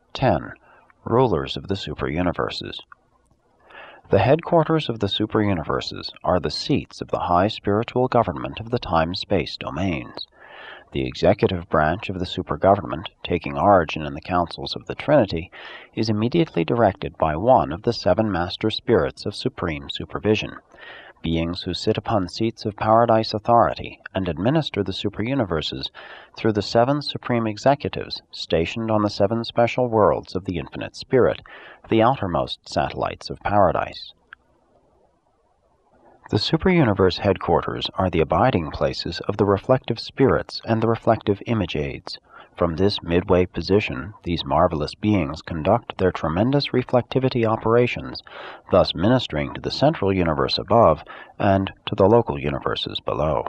10. Rulers of the Superuniverses. The headquarters of the superuniverses are the seats of the high spiritual government of the time-space domains. The executive branch of the supergovernment, taking origin in the councils of the Trinity, is immediately directed by one of the 7 master spirits of supreme supervision, beings who sit upon seats of paradise authority and administer the superuniverses through the 7 supreme executives stationed on the 7 special worlds of the infinite spirit, the outermost satellites of paradise. The superuniverse headquarters are the abiding places of the reflective spirits and the reflective image aids. From this midway position, these marvelous beings conduct their tremendous reflectivity operations, thus ministering to the central universe above and to the local universes below.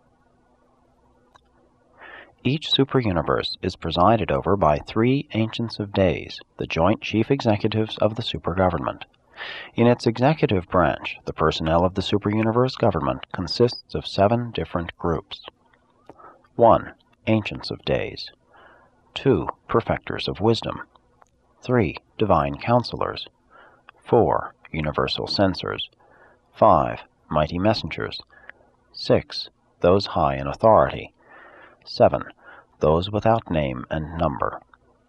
Each superuniverse is presided over by 3 Ancients of Days, the joint chief executives of the supergovernment. In its executive branch, the personnel of the superuniverse government consists of 7 different groups. 1. Ancients of Days. 2. Perfectors of Wisdom. 3. Divine Counselors. 4. Universal Censors. 5. Mighty Messengers. 6. Those high in authority. 7. Those without name and number.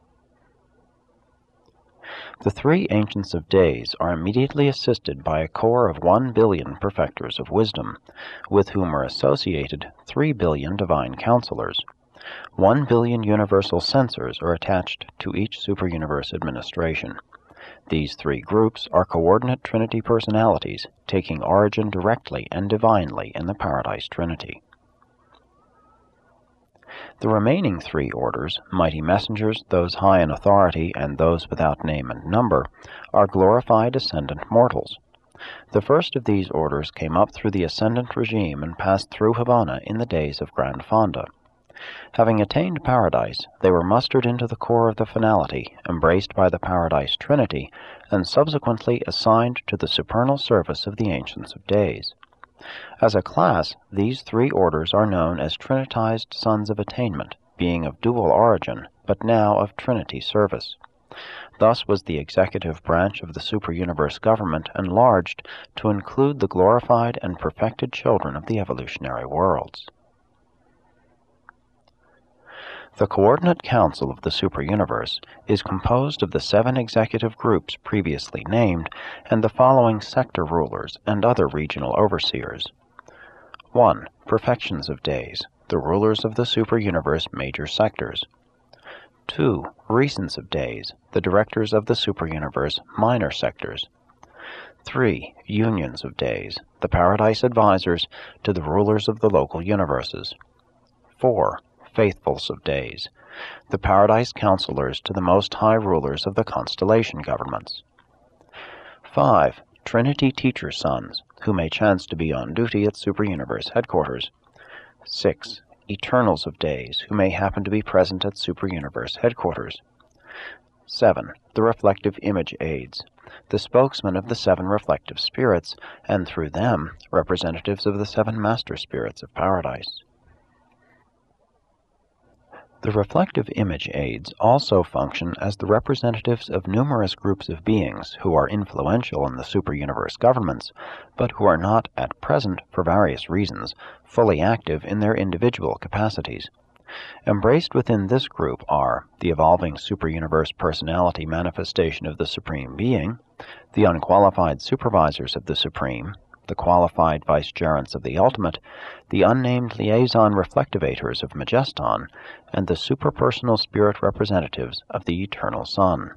The 3 Ancients of Days are immediately assisted by a corps of 1 billion Perfectors of Wisdom, with whom are associated 3 billion Divine Counselors. 1 billion Universal Censors are attached to each superuniverse administration. These 3 groups are coordinate Trinity personalities, taking origin directly and divinely in the Paradise Trinity. The remaining 3 orders, Mighty Messengers, those high in authority, and those without name and number, are glorified ascendant mortals. The first of these orders came up through the ascendant regime and passed through Havana in the days of Grand Fonda. Having attained paradise, they were mustered into the core of the finality, embraced by the Paradise Trinity, and subsequently assigned to the supernal service of the Ancients of Days. As a class, these 3 orders are known as Trinitized Sons of Attainment, being of dual origin, but now of Trinity service. Thus was the executive branch of the superuniverse government enlarged to include the glorified and perfected children of the evolutionary worlds. The Coordinate Council of the Superuniverse is composed of the 7 executive groups previously named and the following sector rulers and other regional overseers. 1. Perfections of Days, the rulers of the Superuniverse major sectors. 2. Recents of Days, the directors of the Superuniverse minor sectors. 3. Unions of Days, the Paradise advisors to the rulers of the local universes. 4. Faithfuls of Days, the Paradise counselors to the Most High rulers of the constellation governments. 5. Trinity Teacher Sons, who may chance to be on duty at Superuniverse headquarters. 6. Eternals of Days, who may happen to be present at Superuniverse headquarters. 7. The Reflective Image Aids, the spokesmen of the 7 reflective spirits, and through them, representatives of the 7 master spirits of Paradise. The reflective image aids also function as the representatives of numerous groups of beings who are influential in the superuniverse governments, but who are not, at present, for various reasons, fully active in their individual capacities. Embraced within this group are the evolving superuniverse personality manifestation of the Supreme Being, the unqualified supervisors of the Supreme, the qualified vicegerents of the Ultimate, the unnamed liaison reflectivators of Majeston, and the superpersonal spirit representatives of the Eternal Sun.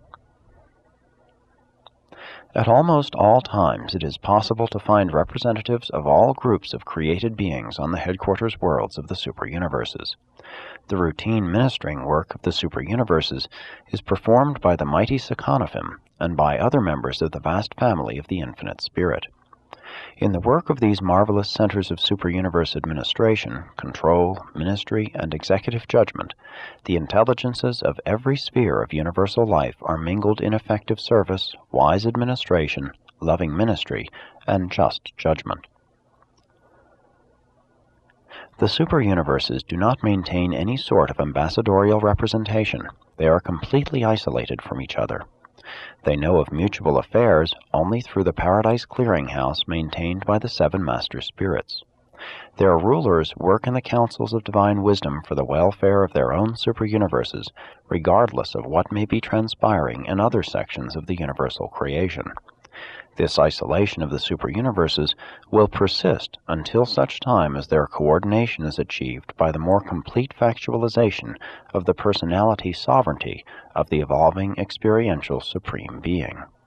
At almost all times it is possible to find representatives of all groups of created beings on the headquarters worlds of the superuniverses. The routine ministering work of the superuniverses is performed by the mighty Sekanophim and by other members of the vast family of the Infinite Spirit. In the work of these marvelous centers of superuniverse administration, control, ministry, and executive judgment, the intelligences of every sphere of universal life are mingled in effective service, wise administration, loving ministry, and just judgment. The superuniverses do not maintain any sort of ambassadorial representation. They are completely isolated from each other. They know of mutual affairs only through the Paradise Clearinghouse maintained by the seven Master Spirits. Their rulers work in the councils of divine wisdom for the welfare of their own superuniverses, regardless of what may be transpiring in other sections of the universal creation. This isolation of the superuniverses will persist until such time as their coordination is achieved by the more complete factualization of the personality sovereignty of the evolving experiential Supreme Being.